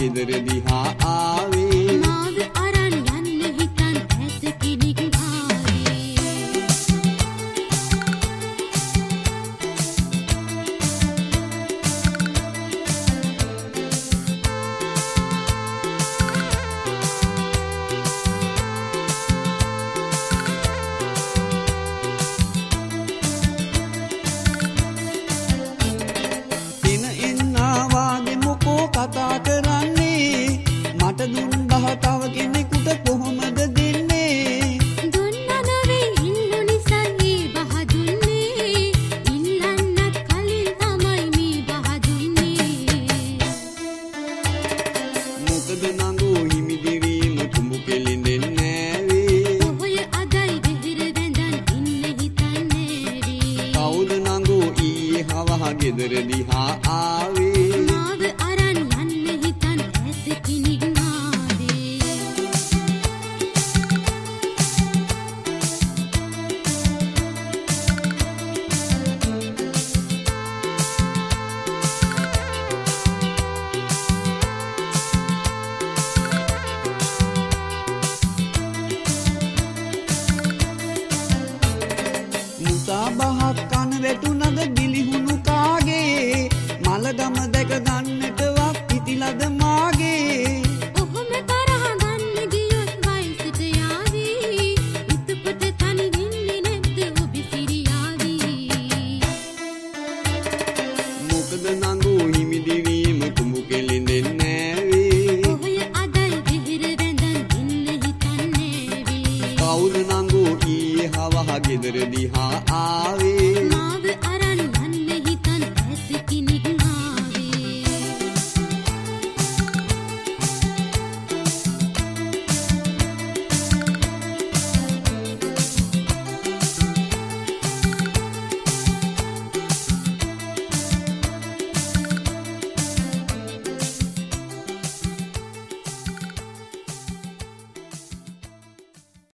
ගෙදර දිහා ආවේ මාව අරන් යන්න හිතන් ඇත කෙනෙක් ආවේ කතා කරන්නේ මට දුන්නා තව කෙනෙකුට කොහොමද දෙන්නේ දුන්නා නවේ ඉන්නු නිසා මේ බහ දුන්නේ ඉල්ලන්නත් කලින් තමයි මේ බහ දුන්නේ මොකද නංගෝ හිමිදිරීම තුඹු කෙලින්දෙන්නේ නෑවේ ඔය අදයි දෙහිර වැඳන් ඉන්න හිතන්නේ වේ කවුද නංගෝ ඊයේ හවහ ගෙදර දිහා ආවේ මාව අරන් යන්න හිතන් ඇත කෙනෙක් ආවේ මුසාබහක් කන වැටුනද ගිලිහුණු කාගේ මලගම දැක ගන්නටවත් පිටිලද මාගේ ඔහොම තරහ ගන්න ගියොත් වයසට යාවි ඉතපොත තනි වෙන්නේ නැද්ද ඔබ සිරියාවි මොකද නංගෝ හිමිදිවි